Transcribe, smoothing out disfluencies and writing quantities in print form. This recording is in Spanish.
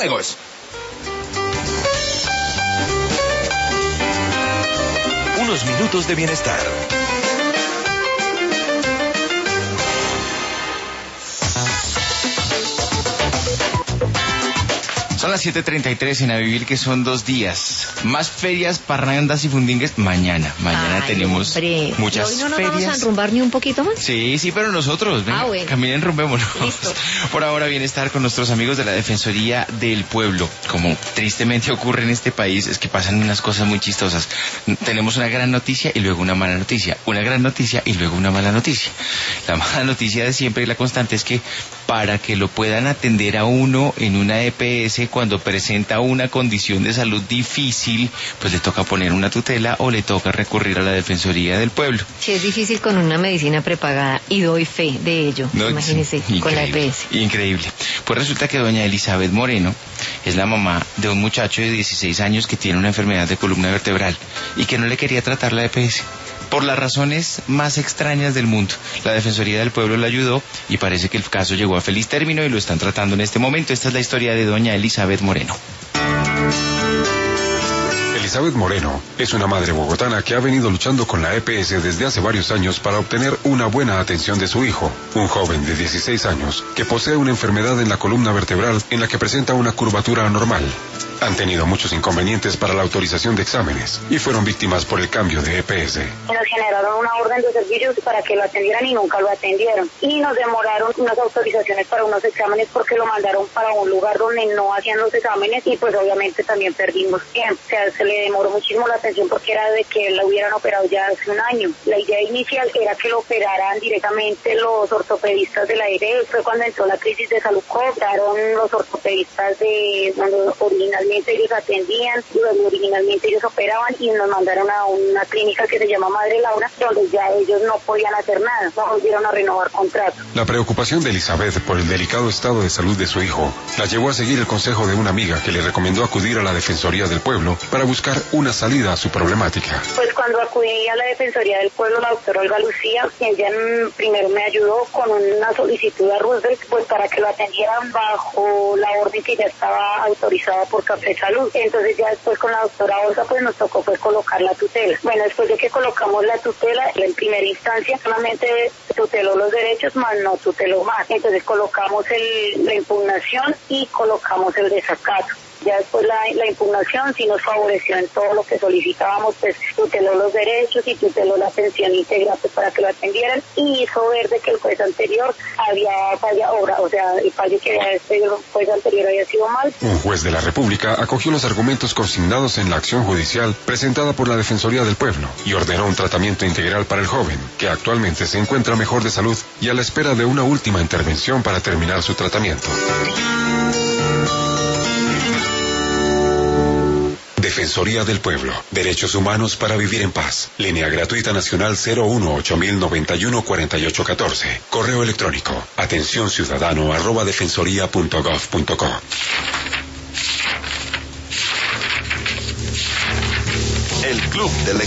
juegos. Unos minutos de bienestar. Son las 7:33 en A Vivir, que son 2 días. Más ferias, parrandas y fundingues mañana. Mañana tenemos muchas ¿Hoy no nos ferias. vamos a enrumbar ni un poquito más? Sí, pero nosotros, venga, bueno. caminen, enrumbémonos. Listo. Por ahora, bienestar con nuestros amigos de la Defensoría del Pueblo. Como tristemente ocurre en este país, es que pasan unas cosas muy chistosas. Tenemos una gran noticia y luego una mala noticia. Una gran noticia y luego una mala noticia. La mala noticia de siempre y la constante es que para que lo puedan atender a uno en una EPS cuando presenta una condición de salud difícil, pues le toca poner una tutela o le toca recurrir a la Defensoría del Pueblo. Sí, es difícil con una medicina prepagada y doy fe de ello, No, imagínese, sí, con la increíble, EPS. Increíble. Pues resulta que doña Elizabeth Moreno es la mamá de un muchacho de 16 años que tiene una enfermedad de columna vertebral y que no le quería tratar la EPS. Por las razones más extrañas del mundo. La Defensoría del Pueblo la ayudó y parece que el caso llegó a feliz término y lo están tratando en este momento. Esta es la historia de doña Elizabeth Moreno. Elizabeth Moreno es una madre bogotana que ha venido luchando con la EPS desde hace varios años para obtener una buena atención de su hijo, un joven de 16 años que posee una enfermedad en la columna vertebral en la que presenta una curvatura anormal. Han tenido muchos inconvenientes para la autorización de exámenes y fueron víctimas por el cambio de EPS. Nos generaron una orden de servicios para que lo atendieran y nunca lo atendieron. Y nos demoraron unas autorizaciones para unos exámenes porque lo mandaron para un lugar donde no hacían los exámenes y pues obviamente también perdimos tiempo. O sea, se le demoró muchísimo la atención porque era de que la hubieran operado ya hace un año. La idea inicial era que lo operaran directamente los ortopedistas de la EPS. Fue cuando entró la crisis de salud, cobraron los ortopedistas de donde originalmente ellos atendían, donde originalmente ellos operaban y nos mandaron a una clínica que se llama Madre Laura, donde ya ellos no podían hacer nada, no volvieron a renovar contrato. La preocupación de Elizabeth por el delicado estado de salud de su hijo la llevó a seguir el consejo de una amiga que le recomendó acudir a la Defensoría del Pueblo para buscar una salida a su problemática. Pues cuando acudí a la Defensoría del Pueblo, la doctora Olga Lucía, ella primero me ayudó con una solicitud a Roosevelt, pues para que lo atendieran bajo la orden que ya estaba autorizada por Café Salud. Entonces ya después con la doctora Olga pues nos tocó pues colocar la tutela. Bueno, después de que colocamos la tutela, en primera instancia solamente tuteló los derechos, más no tuteló más. Entonces colocamos la impugnación y colocamos el desacato. Ya después la impugnación sí nos favoreció en todo lo que solicitábamos, pues tuteló los derechos y tuteló la pensión íntegra pues, para que lo atendieran y hizo ver de que el juez anterior había fallado, o sea, el fallo que había el juez anterior había sido mal. Un juez de la República acogió los argumentos consignados en la acción judicial presentada por la Defensoría del Pueblo y ordenó un tratamiento integral para el joven, que actualmente se encuentra mejor de salud y a la espera de una última intervención para terminar su tratamiento. Defensoría del Pueblo. Derechos humanos para vivir en paz. Línea gratuita nacional 018-091-4814. Correo electrónico. atencionciudadano@defensoría.gov.co. El Club de